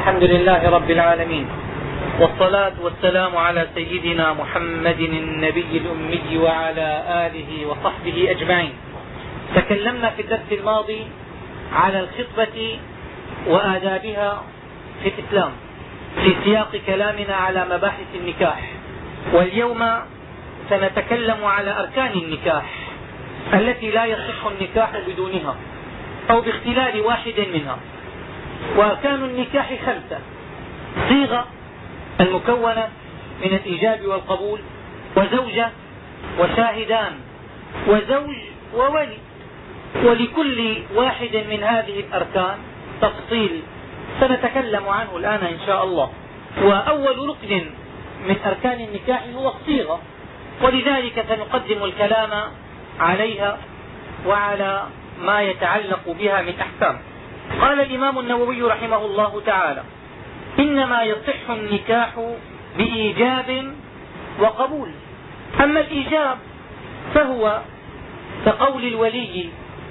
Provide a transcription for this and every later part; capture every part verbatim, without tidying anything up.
الحمد لله رب العالمين، والصلاة والسلام على سيدنا محمد النبي الأمي وعلى آله وصحبه أجمعين. تكلمنا في الدرس الماضي على الخطبة وآدابها في الإسلام في سياق كلامنا على مباحث النكاح، واليوم سنتكلم على أركان النكاح التي لا يصح النكاح بدونها أو باختلال واحد منها. وأركان النكاح خمسة: صيغة المكونة من الإيجاب والقبول، وزوجة، وشاهدان، وزوج، وولي. ولكل واحد من هذه الأركان تفصيل سنتكلم عنه الآن إن شاء الله. وأول ركن من أركان النكاح هو الصيغة، ولذلك سنقدم الكلام عليها وعلى ما يتعلق بها من أحكام. قال الإمام النووي رحمه الله تعالى: إنما يصح النكاح بإيجاب وقبول. أما الإيجاب فهو كقول الولي: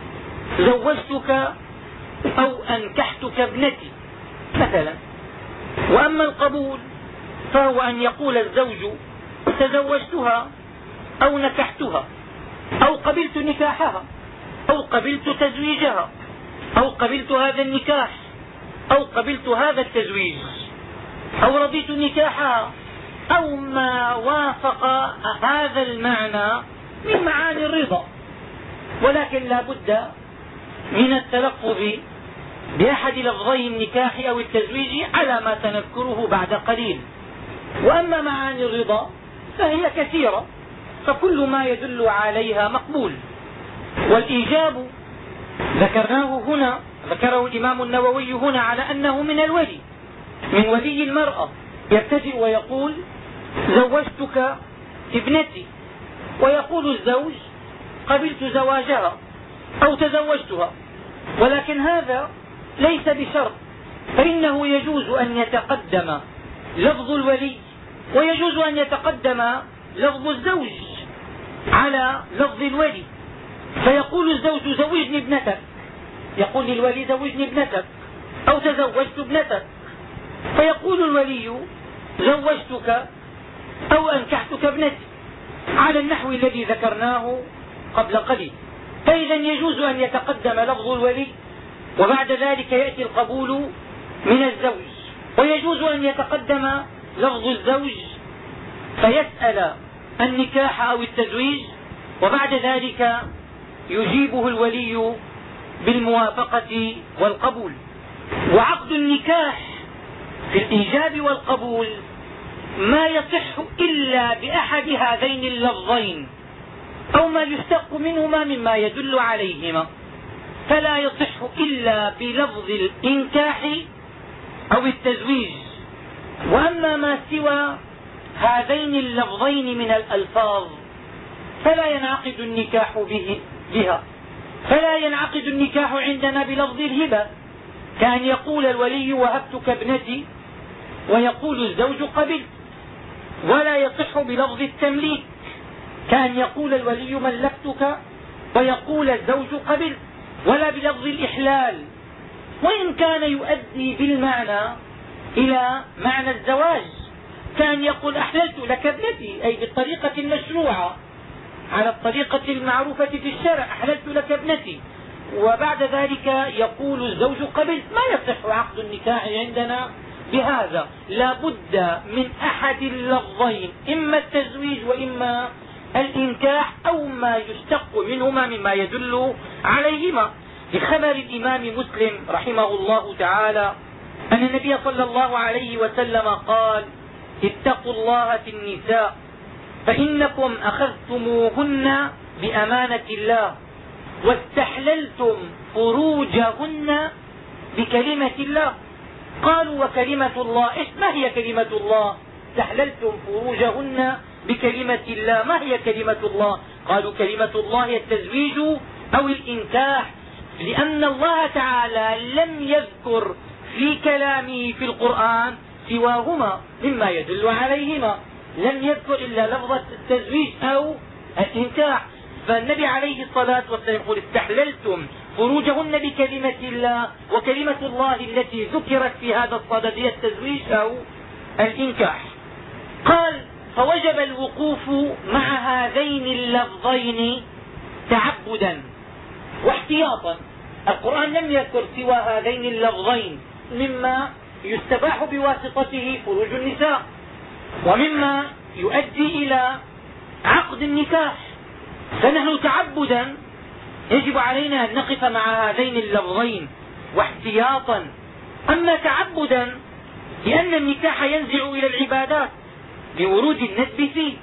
زوجتك أو أنكحتك ابنتي مثلا. وأما القبول فهو أن يقول الزوج: تزوجتها أو نكحتها، أو قبلت نكاحها، أو قبلت تزويجها، أو قبلت هذا النكاح، أو قبلت هذا التزويج، أو رضيت نكاحها، أو ما وافق هذا المعنى من معاني الرضا. ولكن لا بد من التلفظ بأحد لفظي النكاح أو التزويج على ما سنذكره بعد قليل. وأما معاني الرضا فهي كثيرة، فكل ما يدل عليها مقبول. والإيجاب ذكرناه هنا ذكره الإمام النووي هنا على أنه من الولي من ولي المرأة، يبتدئ ويقول: زوجتك ابنتي، ويقول الزوج: قبلت زواجها أو تزوجتها. ولكن هذا ليس بشرط، فإنه يجوز أن يتقدم لفظ الولي ويجوز أن يتقدم لفظ الزوج على لفظ الولي. فيقول الزوج: زوجني ابنتك، يقول للولي: زوجني ابنتك أو تزوجت ابنتك. فيقول الولي: زوجتك أو أنكحتك ابنتي، على النحو الذي ذكرناه قبل قليل. فإذا يجوز أن يتقدم لفظ الولي وبعد ذلك يأتي القبول من الزوج، ويجوز أن يتقدم لفظ الزوج فيسأل النكاح أو التزويج، وبعد ذلك يجيبه الولي بالموافقة والقبول. وعقد النكاح في الإيجاب والقبول ما يصح إلا بأحد هذين اللفظين أو ما يشتق منهما مما يدل عليهما، فلا يصح إلا بلفظ الإنكاح أو التزويج. وأما ما سوى هذين اللفظين من الألفاظ فلا ينعقد النكاح به بها. فلا ينعقد النكاح عندنا بلفظ الهبة، كأن يقول الولي: وهبتك ابنتي، ويقول الزوج: قبلت. ولا يصح بلفظ التمليك، كأن يقول الولي: ملكتك، ويقول الزوج: قبلت. ولا بلفظ الإحلال، وإن كان يؤدي بالمعنى إلى معنى الزواج، كان يقول: أحللت لك ابنتي، أي بالطريقة المشروعة على الطريقة المعروفة في الشرع، أحللت لك ابنتي. وبعد ذلك يقول الزوج: قبلت. ما يصح عقد النكاح عندنا بهذا. لا بد من أحد اللفظين، إما التزويج وإما الإنكاح أو ما يشتق منهما مما يدل عليهما. بخبر الإمام مسلم رحمه الله تعالى أن النبي صلى الله عليه وسلم قال: اتقوا الله في النساء فإنكم أخذتموهن بأمانة الله واستحللتم فروجهن بكلمة الله. قالوا: وكلمة الله إيش؟ ما هي كلمة الله؟ استحللتم فروجهن بكلمة الله، ما هي كلمة الله؟ قالوا: كلمة الله هي التزويج أو الإنكاح، لأن الله تعالى لم يذكر في كلامه في القرآن سواهما مما يدل عليهما، لم يذكر إلا لفظ التزويج أو الإنكاح. فالنبي عليه الصلاة والسلام يقول: استحللتم فروجهن بكلمة الله، وكلمة الله التي ذكرت في هذا الصدد هي التزويج أو الإنكاح. قال فوجب الوقوف مع هذين اللفظين تعبدا واحتياطا. القرآن لم يذكر سوى هذين اللفظين مما يستباح بواسطته فروج النساء، ومما يؤدي إلى عقد النكاح، فنحن تعبدا يجب علينا أن نقف مع هذين اللفظين واحتياطا. أما تعبدا لأن النكاح ينزع إلى العبادات بورود الندب فيه.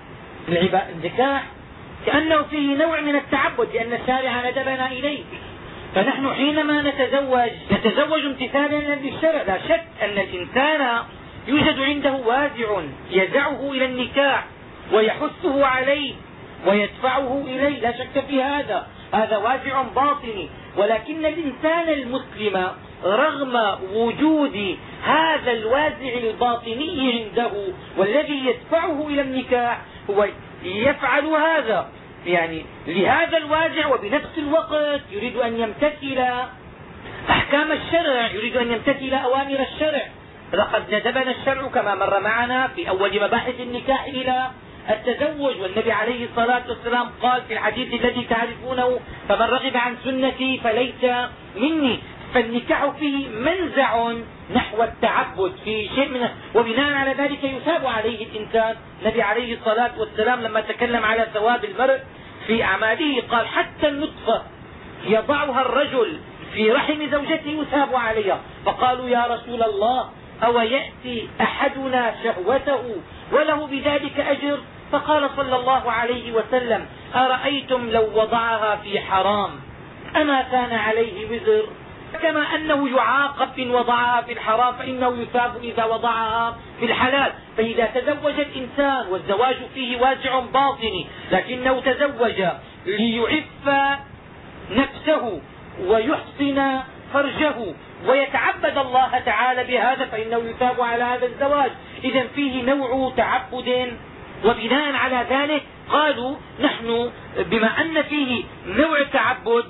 النكاح كأنه فيه نوع من التعبد لأن الشارع ندبنا إليه، فنحن حينما نتزوج نتزوج امتثالا للشرع. لا شك أن الإنسان يوجد عنده وازع يدعه إلى النكاح ويحثه عليه ويدفعه إليه، لا شك في هذا، هذا وازع باطني. ولكن الإنسان المسلم رغم وجود هذا الوازع الباطني عنده والذي يدفعه إلى النكاح هو يفعل هذا يعني لهذا الوازع، وبنفس الوقت يريد أن يمتثل أحكام الشرع، يريد أن يمتثل أوامر الشرع. لقد ندبنا الشرع كما مر معنا في أول مباحث النكاح إلى التزوج، والنبي عليه الصلاة والسلام قال في الحديث الذي تعرفونه فمن رغب عن سنتي فليس مني. فالنكاح فيه منزع نحو التعبد في شيء من، وبناء على ذلك يثاب عليه الإنسان. النبي عليه الصلاة والسلام لما تكلم على ثواب المرء في أعماله قال حتى النطفة يضعها الرجل في رحم زوجته يثاب عليها. فقالوا يا رسول الله أو يأتي أحدنا شهوته وله بذلك أجر؟ فقال صلى الله عليه وسلم أرأيتم لو وضعها في حرام أما كان عليه وزر؟ كما أنه يعاقب إن وضعها في الحرام فإنه يثاب إذا وضعها في الحلال. فإذا تزوج الإنسان والزواج فيه وازع باطني لكنه تزوج ليعف نفسه ويحسن فرجه ويتعبد الله تعالى بهذا فإنه يثاب على هذا الزواج. إذا فيه نوع تعبد، وبناء على ذلك قالوا نحن بما أن فيه نوع تعبد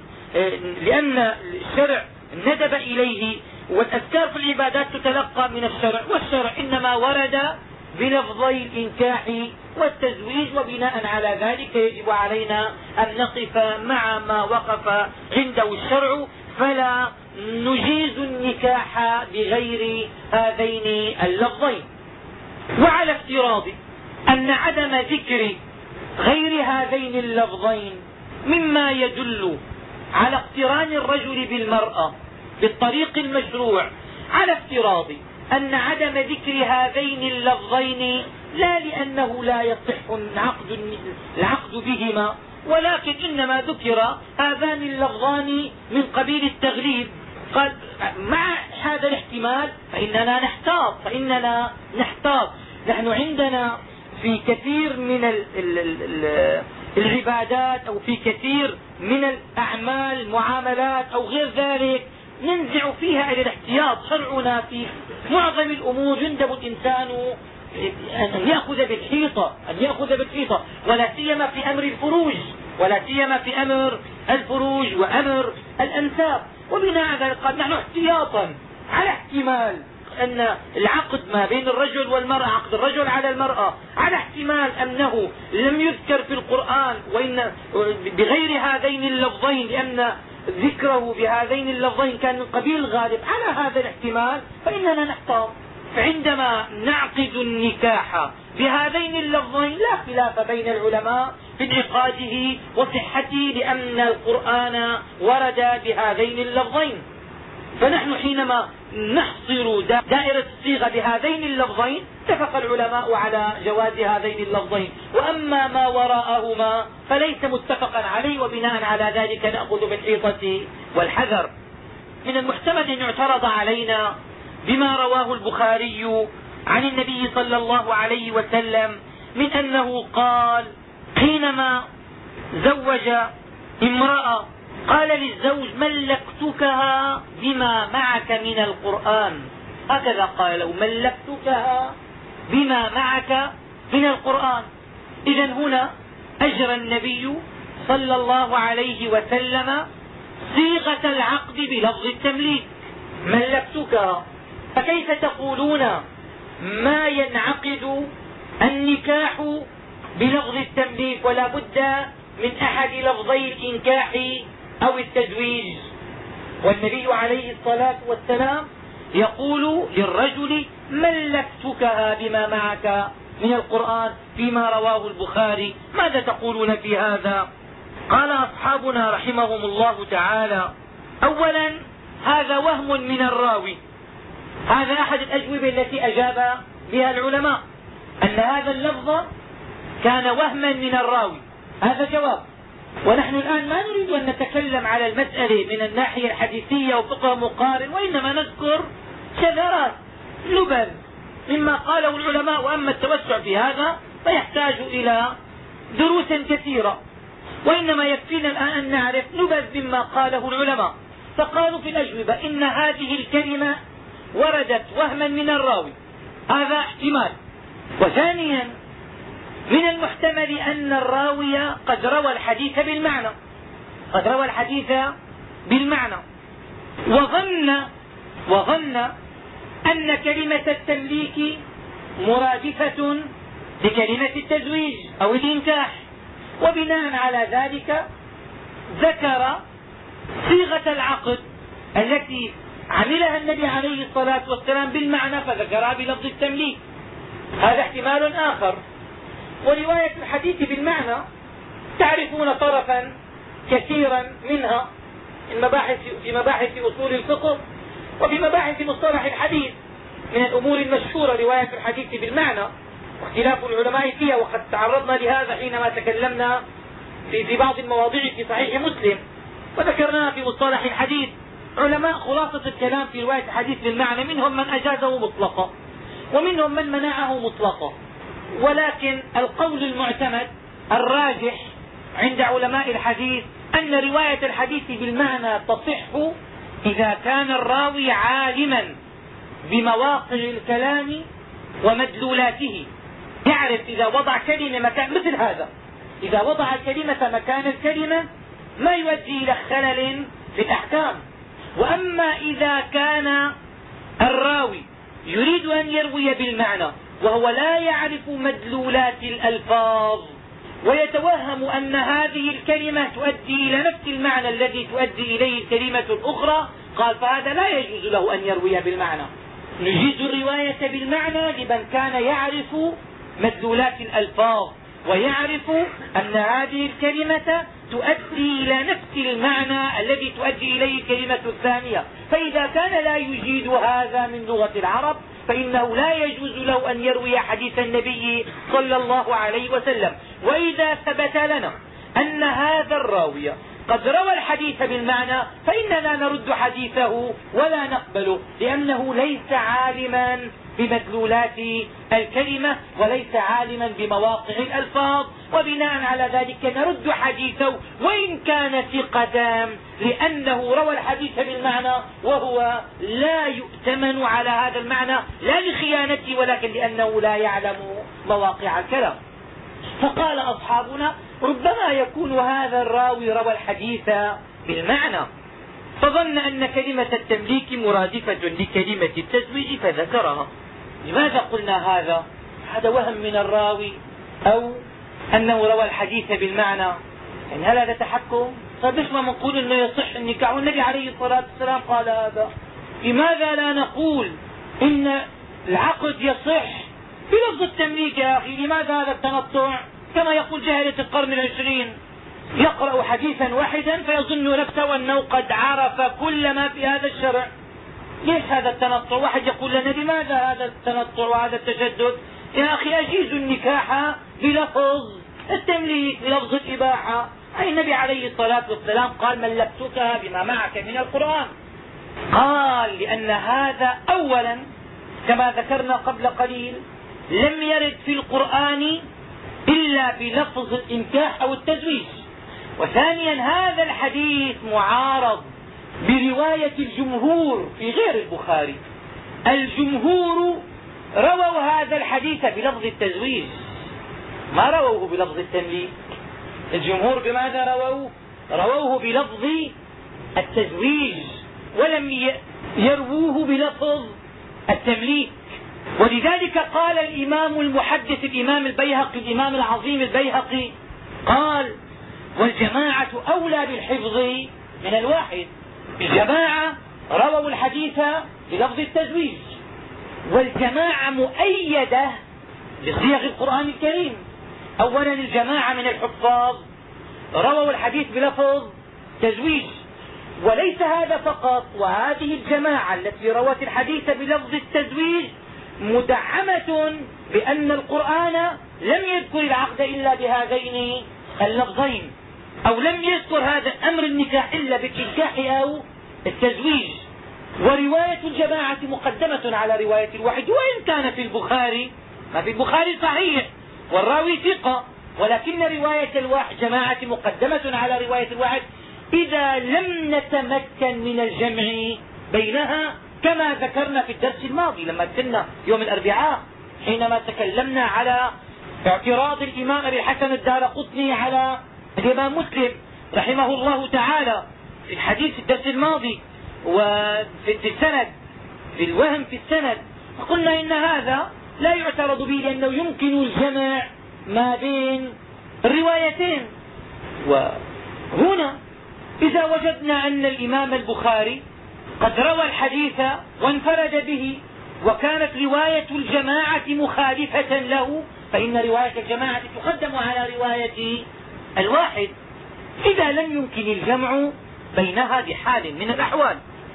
لأن الشرع ندب إليه، والأذكار في العبادات تتلقى من الشرع، والشرع إنما ورد بلفظي الإنكاح والتزويج، وبناء على ذلك يجب علينا أن نقف مع ما وقف عنده الشرع، فلا نجيز النكاح بغير هذين اللفظين. وعلى افتراض أن عدم ذكر غير هذين اللفظين مما يدل على اقتران الرجل بالمرأة بالطريق المشروع، على افتراض أن عدم ذكر هذين اللفظين لا لأنه لا يصح العقد, العقد بهما، ولكن إنما ذكر هذان اللفظان من قبيل التغليب. قال مع هذا الاحتمال فإننا نحتاط فإننا نحتاط نحن عندنا في كثير من ال ال ال العبادات أو في كثير من الأعمال المعاملات أو غير ذلك ننزع فيها إلى الاحتياط. شرعنا في معظم الأمور يندب الإنسان أن يأخذ بالحيطة أن يأخذ بالحيطة ولا سيما في أمر الفروج ولا سيما في أمر الفروج وأمر الأنساب. وبناء على ذلك قال نحن احتياطا على احتمال أن العقد ما بين الرجل والمرأة، عقد الرجل على المرأة، على احتمال أنه لم يذكر في القرآن وإن بغير هذين اللفظين لأن ذكره بهذين اللفظين كان من قبيل الغالب، على هذا الاحتمال فإننا نحتاط. فعندما نعقد النكاح بهذين اللفظين لا خلاف بين العلماء في انعقاده وصحته لأن القرآن ورد بهذين اللفظين. فنحن حينما نحصر دائرة الصيغة بهذين اللفظين اتفق العلماء على جواز هذين اللفظين، وأما ما وراءهما فليس متفقا عليه، وبناء على ذلك نأخذ بالحيطة والحذر. من المحتمل أن يعترض علينا بما رواه البخاري عن النبي صلى الله عليه وسلم من أنه قال حينما زوج امرأة قال للزوج ملكتكها بما معك من القرآن، هكذا قال له ملكتكها بما معك من القرآن. إذا هنا أجرى النبي صلى الله عليه وسلم صيغة العقد بلفظ التمليك. ملكتك، فكيف تقولون ما ينعقد النكاح بلفظ التمليك ولا بد من أحد لفظي الإنكاح أو التزويج؟ والنبي عليه الصلاة والسلام يقول للرجل ملكتكها بما معك من القرآن فيما رواه البخاري. ماذا تقولون في هذا؟ قال أصحابنا رحمهم الله تعالى: أولا هذا وهم من الراوي. هذا أحد الأجوبة التي أجاب بها العلماء، أن هذا اللفظ كان وهما من الراوي. هذا جواب. ونحن الآن ما نريد أن نتكلم على المسألة من الناحية الحديثية وفقه مقارن، وإنما نذكر شذرات لبن مما قاله العلماء. وأما التوسع في هذا فيحتاج إلى دروس كثيرة، وإنما يكفينا الآن أن نعرف نبذ مما قاله العلماء. فقالوا في الأجوبة إن هذه الكلمة وردت وهما من الراوي، هذا احتمال. وثانيا من المحتمل أن الراوي قد روى الحديث بالمعنى قد روى الحديث بالمعنى وظن وظن أن كلمة التمليك مرادفة لكلمة التزويج أو الإنكاح، وبناء على ذلك ذكر صيغة العقد التي عملها النبي عليه الصلاة والسلام بالمعنى فذكرها بلفظ التمليك. هذا احتمال آخر. ورواية الحديث بالمعنى تعرفون طرفا كثيرا منها المباحث في مباحث أصول الفقه وفي مباحث مصطلح الحديث. من الأمور المشهورة رواية الحديث بالمعنى واختلاف العلماء فيها، وقد تعرضنا لهذا حينما تكلمنا في في بعض المواضيع في صحيح مسلم وذكرناها في مصطلح الحديث. علماء خلاصة الكلام في رواية الحديث بالمعنى منهم من أجازه مطلقا ومنهم من منعه مطلقا، ولكن القول المعتمد الراجح عند علماء الحديث أن رواية الحديث بالمعنى تصح إذا كان الراوي عالما بمواقع الكلام ومدلولاته، يعرف إذا وضع كلمة مكان مثل هذا، إذا وضع الكلمة مكان الكلمة ما يؤدي إلى خلل في الأحكام. وأما إذا كان الراوي يريد أن يروي بالمعنى وهو لا يعرف مدلولات الألفاظ ويتوهم أن هذه الكلمة تؤدي إلى نفس المعنى الذي تؤدي إليه الكلمة الأخرى، قال فهذا لا يجوز له أن يروي بالمعنى. نجيز الرواية بالمعنى لمن كان يعرف مدلولات الألفاظ ويعرف أن هذه الكلمة تؤدي إلى نفس المعنى الذي تؤدي إليه الكلمة الثانية. فإذا كان لا يجيد هذا من لغة العرب فإنه لا يجوز له أن يروي حديث النبي صلى الله عليه وسلم. وإذا ثبت لنا أن هذا الراوي قد روى الحديث بالمعنى فإننا نرد حديثه ولا نقبله، لأنه ليس عالما بمدلولات الكلمة وليس عالما بمواقع الألفاظ، وبناء على ذلك نرد حديثه وإن كان ثقة، لأنه روى الحديث بالمعنى وهو لا يؤتمن على هذا المعنى لا لخيانته ولكن لأنه لا يعلم مواقع الكلام. فقال أصحابنا ربما يكون هذا الراوي روى الحديث بالمعنى فظن أن كلمة التمليك مرادفة لكلمة التزويج فذكرها. لماذا قلنا هذا؟ هذا وهم من الراوي أو أنه روى الحديث بالمعنى. يعني هل هذا تحكم؟ طيب ليش ما نقول أنه يصح النكاح والنبي عليه الصلاة والسلام قال هذا؟ لماذا لا نقول إن العقد يصح بلفظ التمليك؟ يا أخي لماذا هذا التنطع؟ كما يقول جاهلة القرن العشرين يقرأ حديثا واحدا فيظن نفسه أنه قد عرف كل ما في هذا الشرع. ليش هذا التنطع؟ واحد يقول لنا لماذا هذا التنطع وهذا التشدد؟ يا أخي أجيز النكاح بلفظ التمليك بلفظ الإباحة. أي النبي عليه الصلاة والسلام قال ملكتك بما معك من القرآن. قال لأن هذا أولا كما ذكرنا قبل قليل لم يرد في القرآن إلا بلفظ الإنكاح أو التزويج. وثانيا هذا الحديث معارض برواية الجمهور في غير البخاري. الجمهور رووا هذا الحديث بلفظ التزويج ما رووه بلفظ التمليك. الجمهور بماذا رووه؟ رووه بلفظ التزويج ولم يرووه بلفظ التمليك. ولذلك قال الإمام المحدث الإمام البيهقي الإمام العظيم البيهقي قال: والجماعة أولى بالحفظ من الواحد. الجماعة رووا الحديث بلفظ التزويج، والجماعة مؤيدة بصيغ القرآن الكريم. أولا الجماعة من الحفاظ رووا الحديث بلفظ تزويج، وليس هذا فقط، وهذه الجماعة التي روت الحديث بلفظ التزويج مدعمة بأن القرآن لم يذكر العقد إلا بهذين اللفظين، أو لم يذكر هذا أمر النكاح إلا بالإنكاح أو التزويج. ورواية الجماعة مقدمة على رواية الواحد، وإن كان في البخاري ما في البخاري صحيح والراوي ثقة، ولكن رواية الواحد جماعة مقدمة على رواية الواحد إذا لم نتمكن من الجمع بينها، كما ذكرنا في الدرس الماضي لما كنا يوم الأربعاء حينما تكلمنا على اعتراض الإمام أبي الحسن الدارقطني على الإمام مسلم رحمه الله تعالى في الحديث في الدرس الماضي وفي السند، في الوهم في السند. قلنا إن هذا لا يعترض به لأنه يمكن الجمع ما بين الروايتين. وهنا إذا وجدنا أن الإمام البخاري قد روى الحديث وانفرد به، وكانت رواية الجماعة مخالفة له، فإن رواية الجماعة تقدم على رواية الواحد إذا لم يمكن الجمع بينها بحال من الأحوال.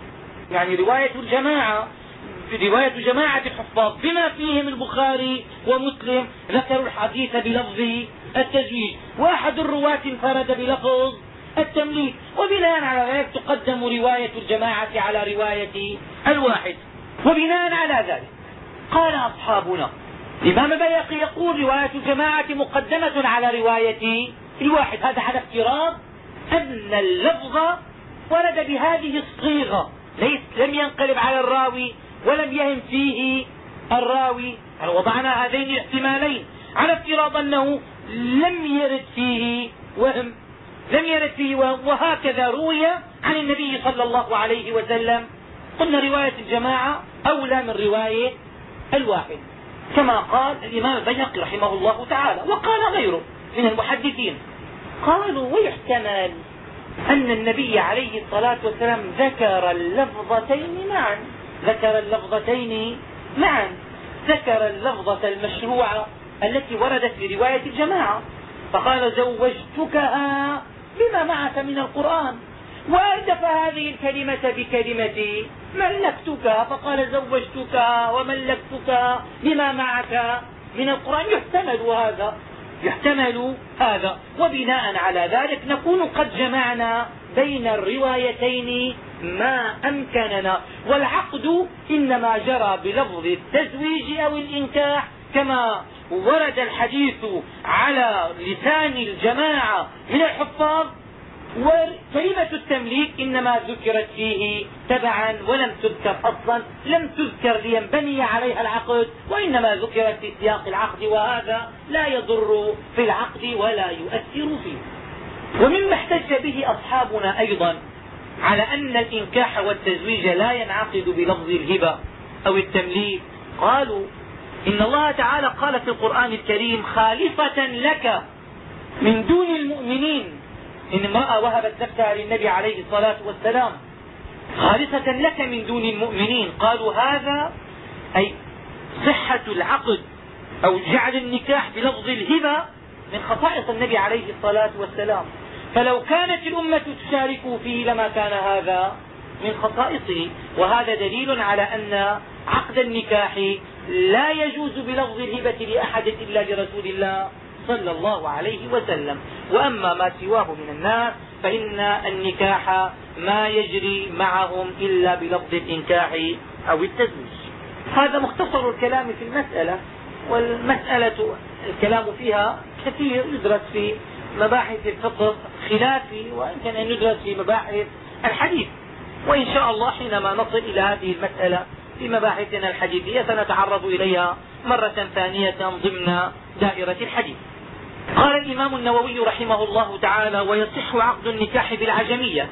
يعني رواية الجماعة رواية جماعة الحفاظ بما فيهم البخاري ومسلم ذكروا الحديث بلفظ التزويج، وأحد الرواة انفرد بلفظ التمليك، وبناء على ذلك تقدم رواية الجماعة على رواية الواحد. وبناء على ذلك قال أصحابنا الإمام البيهقي يقول: رواية الجماعة مقدمة على رواية الواحد. هذا على افتراض أن اللفظ ورد بهذه الصيغة، ليس لم ينقلب على الراوي ولم يهم فيه الراوي. يعني وضعنا هذين الاحتمالين على افتراض أنه لم يرد فيه وهم لم يرد فيه وهم وهكذا روي عن النبي صلى الله عليه وسلم. قلنا رواية الجماعة أولى من رواية الواحد، كما قال الإمام البيهقي رحمه الله تعالى، وقال غيره من المحدثين. قالوا: ويحتمل أن النبي عليه الصلاة والسلام ذكر اللفظتين معا ذكر اللفظتين معا ذكر اللفظة المشروعة التي وردت في رواية الجماعة، فقال: زوجتكها بما معك من القرآن، وأردف هذه الكلمة بكلمة ملكتك، فقال: زوجتكها وملكتكها بما معك من القرآن. يحتمل هذا يحتمل هذا وبناء على ذلك نكون قد جمعنا بين الروايتين ما أمكننا، والعقد إنما جرى بلفظ التزويج أو الإنكاح كما ورد الحديث على لسان الجماعة من الحفاظ، وكلمة التمليك إنما ذكرت فيه تبعا ولم تذكر أصلا، لم تذكر لينبني عليها العقد، وإنما ذكرت في سياق العقد، وهذا لا يضر في العقد ولا يؤثر فيه. ومما احتج به أصحابنا أيضا على أن الإنكاح والتزويج لا ينعقد بلفظ الهبة أو التمليك، قالوا: إن الله تعالى قال في القرآن الكريم: خالصة لك من دون المؤمنين، إن امرأة وهبت نفسها للنبي عليه الصلاة والسلام خالصة لك من دون المؤمنين. قالوا هذا أي صحة العقد أو جعل النكاح بلفظ الهبة من خصائص النبي عليه الصلاة والسلام، فلو كانت الأمة تشارك فيه لما كان هذا من خصائصه. وهذا دليل على أن عقد النكاح لا يجوز بلفظ الهبة لأحد إلا لرسول الله صلى الله عليه وسلم. وأما ما سواه من الناس فإن النكاح ما يجري معهم إلا بلفظ الإنكاح أو التزويج. هذا مختصر الكلام في المسألة، والمسألة الكلام فيها كثير، يدرس في مباحث الفقه خلافي، ويمكن أن يدرس في مباحث الحديث، وإن شاء الله حينما نصل إلى هذه المسألة في مباحثنا الحديثية سنتعرض إليها مرة ثانية ضمن دائرة الحديث. قال الإمام النووي رحمه الله تعالى: ويصح عقد النكاح بالعجمية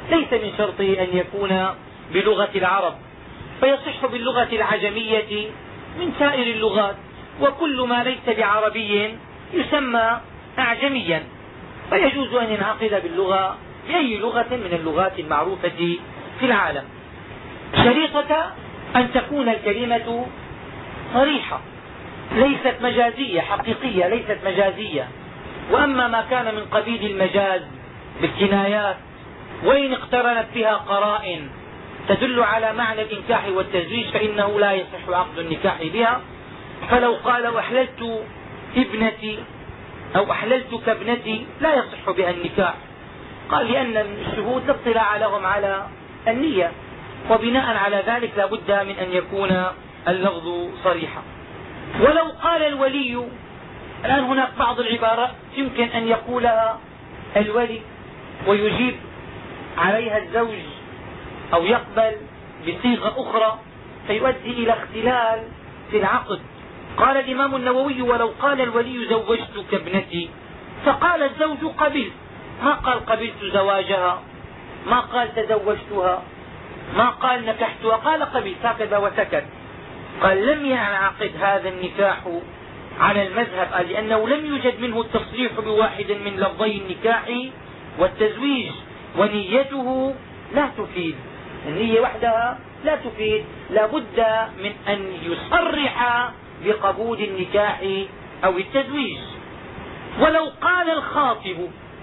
ليس من شرطه أن يكون بلغة العرب، فيصح باللغة العجمية من سائر اللغات، وكل ما ليس بعربي يسمى أعجميا، فيجوز أن ينعقد باللغة بأي لغة من اللغات المعروفة في العالم. شريطة أن تكون الكلمة صريحة ليست مجازية، حقيقية ليست مجازية. وأما ما كان من قبيل المجاز بالكنايات وإن اقترنت بها قرائن تدل على معنى الإنكاح والتزويج فإنه لا يصح عقد النكاح بها. فلو قال أحللت ابنتي أو أحللتك ابنتي لا يصح بها النكاح، قال لأن الشهود لا اطلاع لهم على النية، وبناء على ذلك لا بد من أن يكون اللفظ صريحا. ولو قال الولي، الآن هناك بعض العبارات يمكن أن يقولها الولي ويجيب عليها الزوج أو يقبل بصيغة أخرى فيؤدي إلى اختلال في العقد. قال الإمام النووي: ولو قال الولي زوجتك ابنتي فقال الزوج قبلت، ما قال قبلت زواجها، ما قال تزوجتها، ما قال نكحتها، قال قبلت هكذا وسكت. قال لم ينعقد هذا النكاح على المذهب، قال لأنه لم يوجد منه التصريح بواحد من لفظي النكاح والتزويج، ونيته لا تفيد، النية وحدها لا تفيد، لا بد من أن يصرح بقبول النكاح أو التزويج. ولو قال الخاطب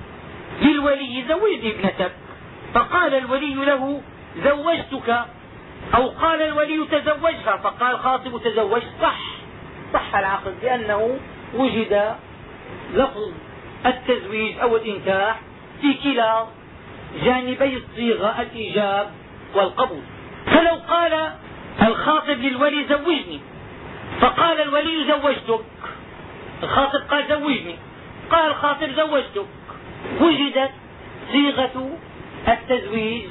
للولي زوجني ابنتك فقال الولي له زوجتك، أو قال الولي تزوجها فقال الخاطب تزوج، صح صح العقد، لأنه وجد لفظ التزويج أو الإنكاح في كلا جانبي الصيغة الإيجاب والقبول. فلو قال الخاطب للولي زوجني فقال الولي زوجتك، الخاطب قال زوجني، قال الخاطب زوجتك، وجدت صيغة التزويج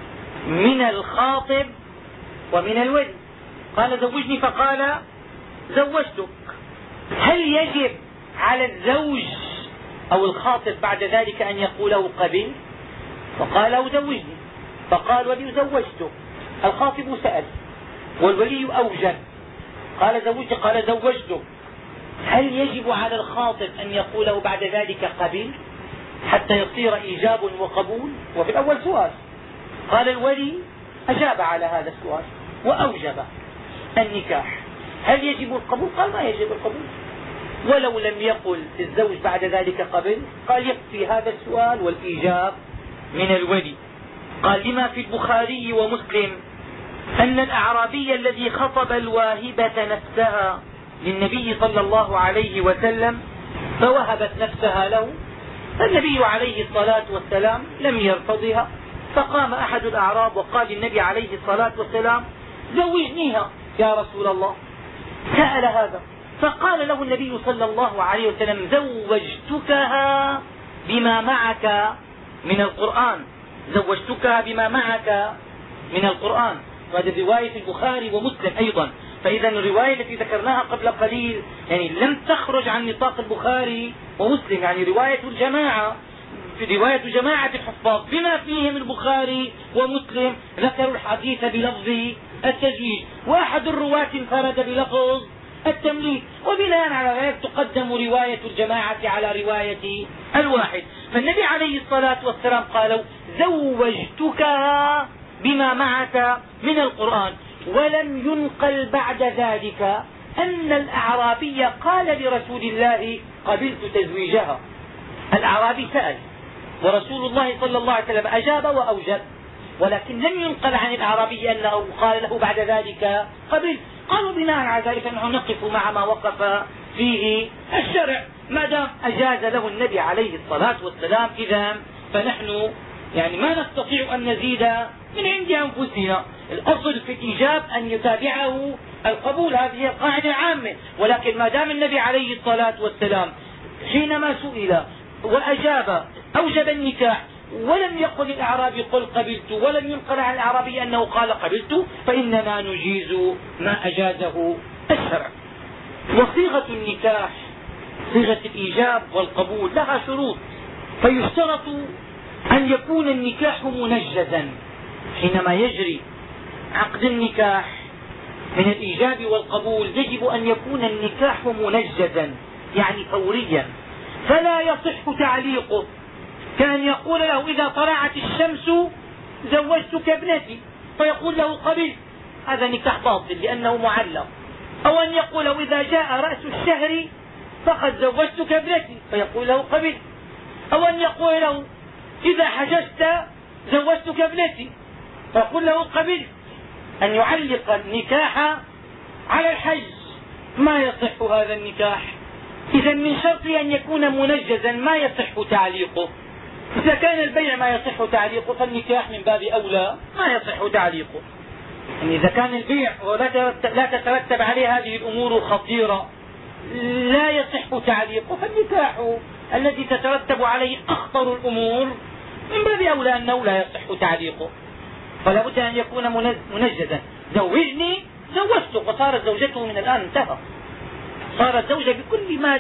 من الخاطب ومن الولي. قال زوجني فقال زوجتك، هل يجب على الزوج أو الخاطب بعد ذلك أن يقوله قبل؟ فقال له زوجني، فقال ولي زوجتك، الخاطب سأل والولي أوجب، قال زوجتك، قال زوجتك، هل يجب على الخاطب أن يقوله بعد ذلك قبل حتى يصير إيجاب وقبول؟ وفي الأول سؤال. قال الولي أجاب على هذا السؤال وأوجب النكاح، هل يجب القبول؟ قال ما يجب القبول. ولو لم يقل الزوج بعد ذلك قبل قال يكفي هذا السؤال والإيجاب من الولي. قال لما في البخاري ومسلم أن الأعرابي الذي خطب الواهبة نفسها للنبي صلى الله عليه وسلم فوهبت نفسها له، فالنبي عليه الصلاة والسلام لم يرتضها، فقام أحد الأعراب وقال للنبي عليه الصلاة والسلام زوجنيها يا رسول الله. سأل هذا فقال له النبي صلى الله عليه وسلم زوجتكها بما معك من القرآن، زوجتكها بما معك من القرآن. وهذه رواية البخاري ومسلم أيضا. فإذا الرواية التي ذكرناها قبل قليل يعني لم تخرج عن نطاق البخاري ومسلم، يعني رواية الجماعة رواية جماعة الحفاظ بما فيهم البخاري ومسلم ذكروا الحديث بلفظ التزويج، وأحد الرواة انفرد بلفظ التمليك، وبناء على ذلك تقدم رواية الجماعة على رواية الواحد. فالنبي عليه الصلاة والسلام قالوا زوجتكها بما معك من القرآن. ولم ينقل بعد ذلك أن الأعرابي قال لرسول الله قبلت تزويجها. الأعرابي سأل ورسول الله صلى الله عليه وسلم أجاب وأوجب، ولكن لم ينقل عن الأعرابي أنه قال له بعد ذلك قبلت. قالوا بناء على ذلك نحن نقف مع ما وقف فيه الشرع، ما دام أجاز له النبي عليه الصلاة والسلام إذا فنحن يعني ما نستطيع أن نزيد من عند أنفسنا. الأصل في الإيجاب أن يتابعه القبول، هذه قاعدة عامة، ولكن ما دام النبي عليه الصلاة والسلام حينما سئل وأجاب أوجب النكاح ولم يقل الأعرابي قل قبلت، ولم ينقل عن الأعرابي أنه قال قبلت، فإننا نجيز ما أجازه الشرع. وصيغة النكاح صيغة الإيجاب والقبول لها شروط، فيشترط أن يكون النكاح منجزا. حينما يجري عقد النكاح من الإيجاب والقبول يجب أن يكون النكاح منجزا، يعني فوريا، فلا يصح تعليقه، كان يقول له إذا طلعت الشمس زوجتك ابنتي فيقول له قبلت، هذا نكاح باطل لأنه معلق. أو أن يقول له إذا جاء رأس الشهر فقد زوجتك ابنتي فيقول له قبلت. أو أن يقول له إذا حججت زوجتك ابنتي فيقول له قبلت. أن يعلق النكاح على الحج ما يصح هذا النكاح. إذا من شرط أن يكون منجزا ما يصح تعليقه. إذا كان البيع ما يصح تعليقه فالنكاح من باب أولى ما يصح تعليقه. يعني إذا كان البيع لا تترتب عليه هذه الأمور خطيرة لا يصح تعليقه، فالنكاح الذي تترتب عليه أخطر الأمور من باب أولى أنه لا يصح تعليقه. فلا بد أن يكون منجزا. زوجني زوجتك وصارت زوجته من الآن انتهى، صارت زوجة بكل ما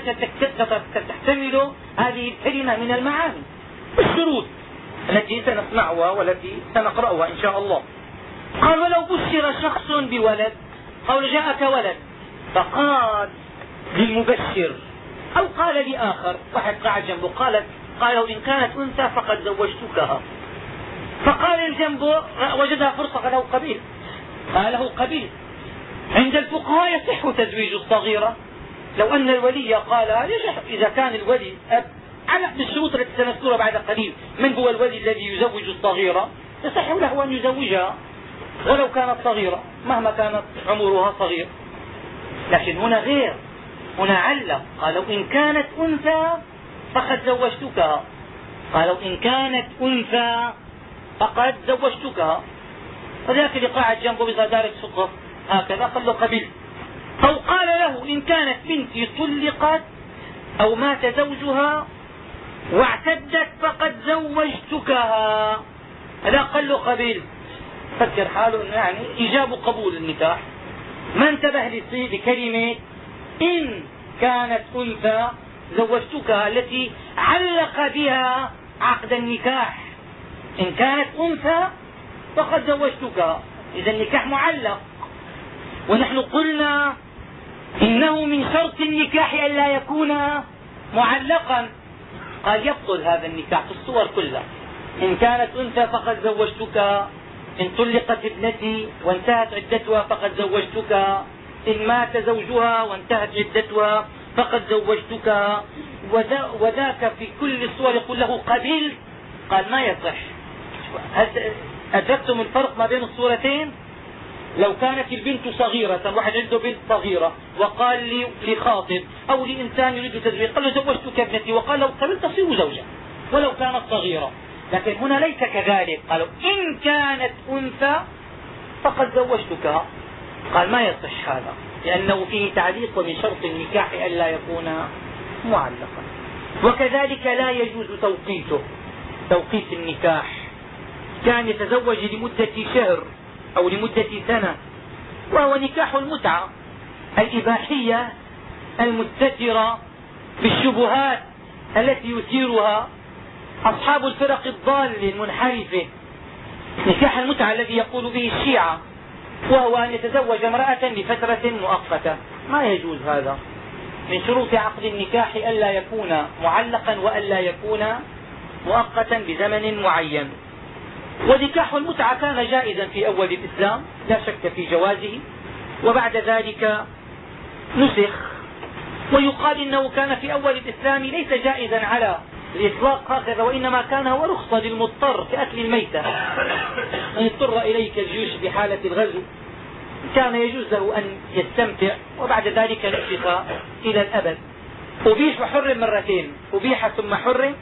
تحتمل هذه الكلمة من المعاني والشروط التي سنسمعها والتي سنقرأها إن شاء الله. قال ولو بشر شخص بولد، أو جاءك ولد فقال للمبشر أو قال لآخر، واحد قاعد جنبه قال قال إن كانت أنثى فقد زوجتكها، فقال الجنب وجدها فرصة قال له قبيل، قال له قبيل. عند الفقهاء يصح تزويج الصغيرة لو أن الولي قال إذا كان الولي أب على بالشروط التي سنذكرها بعد قليل. من هو الولي الذي يزوج الصغيرة؟ يصح له أن يزوجها ولو كانت صغيرة مهما كانت عمرها صغير. لكن هنا غير، هنا علق قالوا إن كانت أنثى فقد زوجتكها، قالوا إن كانت أنثى فقد زوجتكها. فذاك اللي قاعد جنبه بصدارة فقه هكذا قال له قبل. أو قال له إن كانت بنتي طلقت أو مات زوجها واعتدت فقد زوجتكها، هذا قال له قبيل. فكر حاله انه يعني ايجاب قبول النكاح، ما انتبه لكلمة إن كانت أنثى زوجتكها التي علق بها عقد النكاح. إن كانت أنثى فقد زوجتكها، إذا النكاح معلق. ونحن قلنا إنه من شرط النكاح ألا يكون معلقا. قال يبطل هذا النكاح في الصور كلها. إن كانت أنثى فقد زوجتكها، إن طلقت ابنتي وانتهت عدتها فقد زوجتكها، إن مات زوجها وانتهت عدتها فقد زوجتكها، وذاك في كل الصور يقول له قبل. قال ما يصح. هل أدركتم الفرق ما بين الصورتين؟ لو كانت البنت صغيرة، واحد عنده بنت صغيرة وقال لي لخاطب أو لإنسان يريد تزويج قال له زوجتك ابنتي وقال له قبل تصير زوجة ولو كانت صغيرة. لكن هنا ليس كذلك، قالوا إن كانت أنثى فقد زوجتكها. قال ما يصح هذا لأنه فيه تعليق، ومن شرط النكاح ألا يكون معلقا. وكذلك لا يجوز توقيته، توقيت النكاح. كان يتزوج لمدة شهر أو لمدة سنة، وهو نكاح المتعة الإباحية المستترة بالشبهات التي يثيرها أصحاب الفرق الضالة المنحرفة. نكاح المتعة الذي يقول به الشيعة وهو أن يتزوج امرأة لفترة مؤقتة، ما يجوز هذا. من شروط عقد النكاح ألا يكون معلقا وألا يكون مؤقتا بزمن معين. ونكاح المتعة كان جائزا في أول الإسلام لا شك في جوازه، وبعد ذلك نسخ. ويقال إنه كان في أول الإسلام ليس جائزا على الإطلاق هكذا، وإنما كان هو رخصة للمضطر في أكل الميتة. من اضطر إليك الجيوش بحالة الغزو كان يجوز له أن يستمتع، وبعد ذلك نسخ إلى الأبد. أبيح وحرم مرتين، أبيح ثم حرم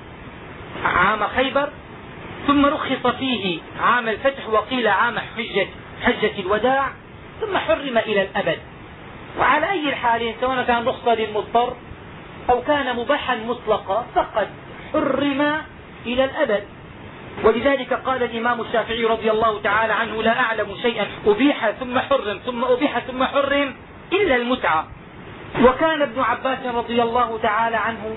عام خيبر، ثم رخص فيه عام الفتح وقيل عام حجة, حجة الوداع، ثم حرم إلى الأبد. وعلى أي الحال سواء كان رخصة للمضطر أو كان مباحا مطلقا فقد حرم إلى الأبد. ولذلك قال الإمام الشافعي رضي الله تعالى عنه لا أعلم شيئا أبيح ثم حرم ثم أبيح ثم حرم إلا المتعة. وكان ابن عباس رضي الله تعالى عنه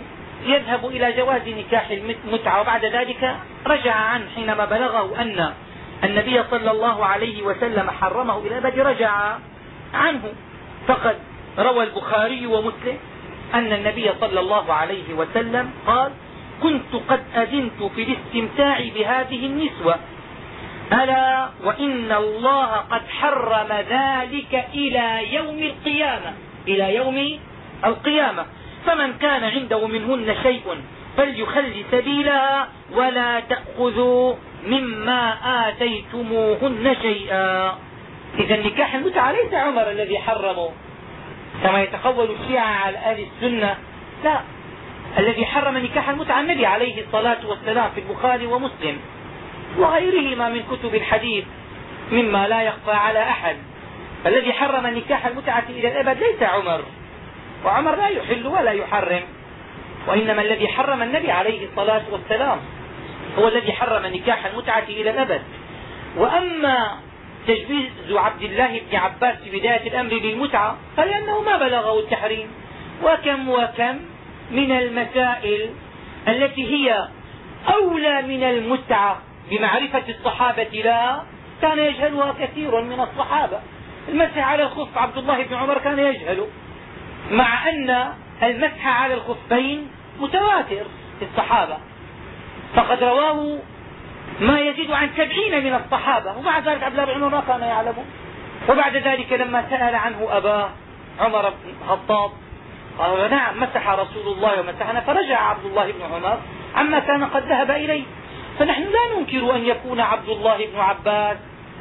يذهب إلى جواز نكاح المتعة، وبعد ذلك رجع عنه حينما بلغه أن النبي صلى الله عليه وسلم حرمه إلى الأبد رجع عنه. فقد روى البخاري ومسلم أن النبي صلى الله عليه وسلم قال: كنت قد أذنت في الاستمتاع بهذه النسوة، ألا وإن الله قد حرم ذلك إلى يوم القيامة إلى يوم القيامة فمن كان عنده منهن شيء فليخل سبيلها ولا تأخذوا مما آتيتموهن شيئا. إذا نكاح المتعة ليس عمر الذي حرمه كما يتقول الشيعة على أهل السنة، لا، الذي حرم نكاح المتعة النبي عليه الصلاة والسلام في البخاري ومسلم وغيرهما من كتب الحديث مما لا يخفى على أحد. الذي حرم نكاح المتعة إلى الأبد ليس عمر، وعمر لا يحل ولا يحرم، وإنما الذي حرم النبي عليه الصلاة والسلام هو الذي حرم نكاح المتعة إلى الأبد. وأما تجويز عبد الله بن عباس في بداية الأمر للمتعة فلأنه ما بلغه التحريم، وكم وكم من المسائل التي هي أولى من المتعة بمعرفة الصحابة لا كان يجهلها كثير من الصحابة. المسح على الخف عبد الله بن عمر كان يجهله، مع أن المسح على الخفين متواتر في الصحابة، فقد رواه ما يزيد عن سبعين من الصحابة، ومع ذلك عبد الله بن عمر ما كان يعلمه. وبعد ذلك لما سأل عنه أباه عمر بن الخطاب قال: نعم مسح رسول الله ومسحنا، فرجع عبد الله بن عمر عما كان قد ذهب إليه. فنحن لا ننكر أن يكون عبد الله بن عباس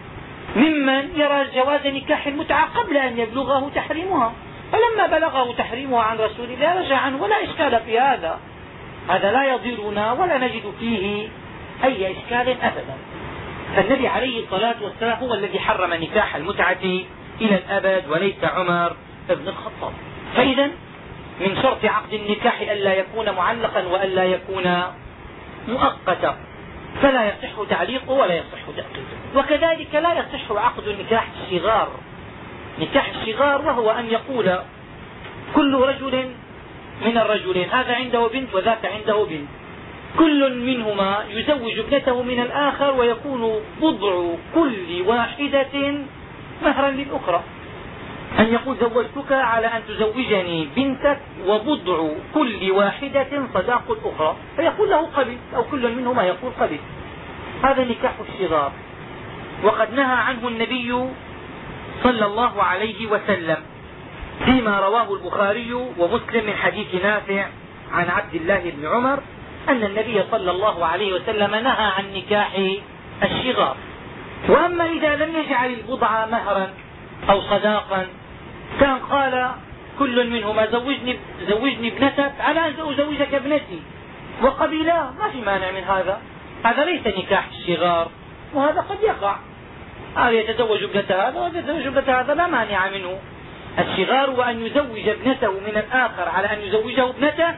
ممن يرى جواز نكاح المتعة قبل أن يبلغه تحريمها، فلما بلغه تحريمها عن رسول الله رجع عنه، ولا إشكال في هذا، هذا لا يضرنا ولا نجد فيه أي إشكال أبدا. فالنبي عليه الصلاة والسلام هو الذي حرم نكاح المتعة إلى الأبد وليس عمر بن الخطاب. فإذا من شرط عقد النكاح ألا يكون معلقا وألا يكون مؤقتا، فلا يصح تعليقه ولا يصح تأقيده. وكذلك لا يصح عقد نكاح الشغار. نكاح الشغار وهو أن يقول كل رجل من الرجلين هذا عنده بنت وذاك عنده بنت، كل منهما يزوج ابنته من الآخر ويكون بضع كل واحدة مهرا للأخرى. أن يقول زوجتك على أن تزوجني بنتك وبضع كل واحدة صداق الأخرى، فيقول له قبل، أو كل منهما يقول قبل. هذا نكاح الشغار، وقد نهى عنه النبي صلى الله عليه وسلم فيما رواه البخاري ومسلم من حديث نافع عن عبد الله بن عمر أن النبي صلى الله عليه وسلم نهى عن نكاح الشغار. وأما إذا لم يجعل البضع مهرا أو صداقا، كان قال كل منهما زوجني, زوجني ابنتك على أن أزوجك ابنتي وقبلا، ما في مانع من هذا. هذا ليس نكاح الشغار، وهذا قد يقع، هذا يتزوج ابنة هذا ويتزوج ابنة هذا لا مانع منه. الشغار هو أن يزوج ابنته من الآخر على أن يزوجه ابنته،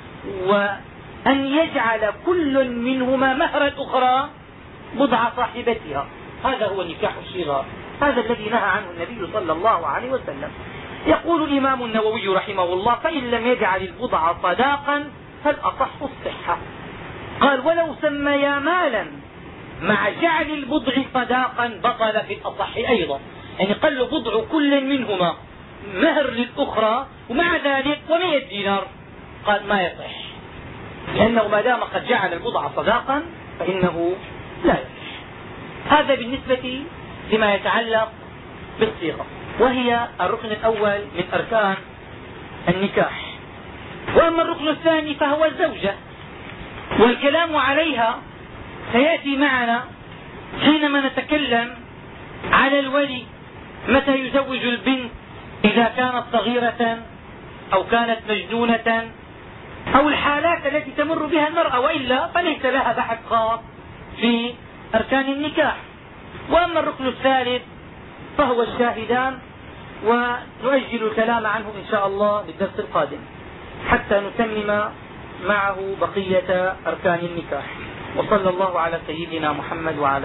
وأن يجعل كل منهما مهر الأخرى بضع صاحبتها، هذا هو نكاح الشغار. هذا الذي نهى عنه النبي صلى الله عليه وسلم. يقول الإمام النووي رحمه الله: فإن لم يجعل البضع صداقا فالأصح الصحة. قال: ولو سميا مالا مع جعل البضع صداقا بطل في الأصح أيضا. يعني قال له بضع كل منهما مهر للأخرى ومع ذلك ومئة دينار، قال ما يصح، لأنه ما دام قد جعل البضع صداقا فإنه لا يصح. هذا بالنسبة لما يتعلق بالصيغة، وهي الركن الأول من أركان النكاح. وأما الركن الثاني فهو الزوجة، والكلام عليها سيأتي معنا حينما نتكلم على الولي متى يزوج البنت، إذا كانت صغيرة أو كانت مجنونة أو الحالات التي تمر بها المرأة، وإلا فليس لها بحث خاص في أركان النكاح. وأما الركن الثالث فهو الشاهدان، ونؤجل الكلام عنه إن شاء الله للدرس القادم حتى نتمم معه بقية أركان النكاح. وصلى الله على سيدنا محمد وعلى